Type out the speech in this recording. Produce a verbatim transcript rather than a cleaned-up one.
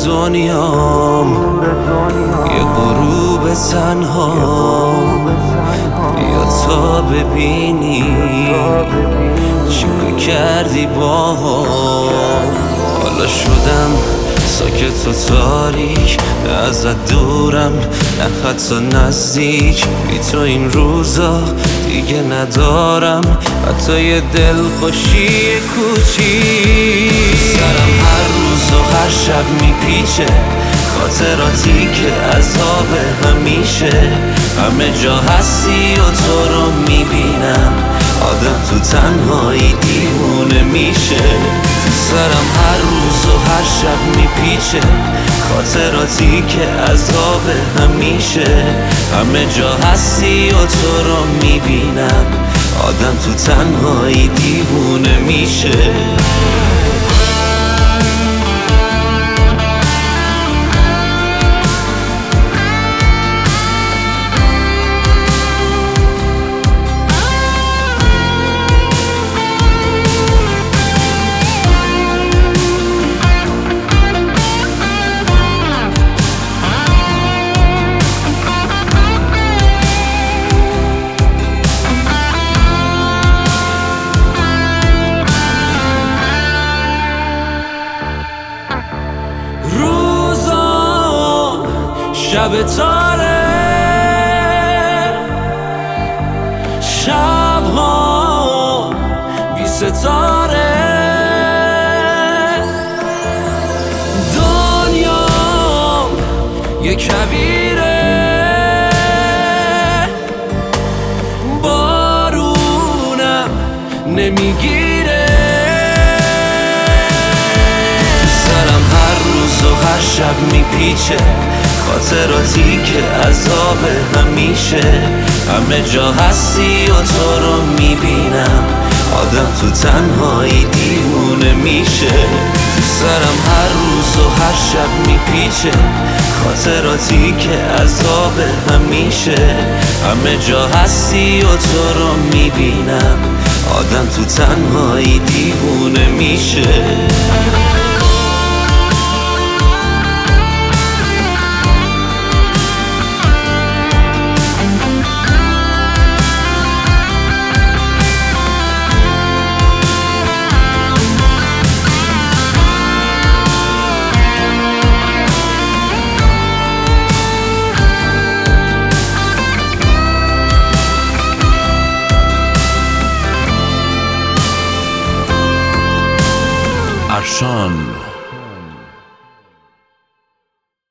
دنیام یه غروب تنها، بیا تا ببینی چیکار کردی باهام. حالا شدم ساکت و تاریک، نه ازت دورم نه حتی نزدیک. بی تو این روزا دیگه ندارم حتی یه دل خوشی کوچیک. سرم هر روز و هر شب میپیچه، خاطراتی که عذاب همیشه. همه جا هستی و تو رو میبینم، آدم تو تنهایی دیوونه میشه. سرم هر روز و هر شب میپیچه، خاطراتی که عذاب همیشه. همه جا هستی و تو رو میبینم، آدم تو تنهایی دیوونه میشه. شب تاره، شب ها بی ستاره، دنیا یه کویره، بارونم نمیگیره. سرم هر روز و هر شب میپیچه، خاطراتی که عذاب همیشه. همه جا هستی و تو رو میبینم، آدم تو تنهایی دیوونه میشه. سرم هر روز و هر شب میپیچه، خاطراتی که عذاب همیشه. همه جا هستی و تو رو میبینم، آدم تو تنهایی دیوونه میشه. Arshan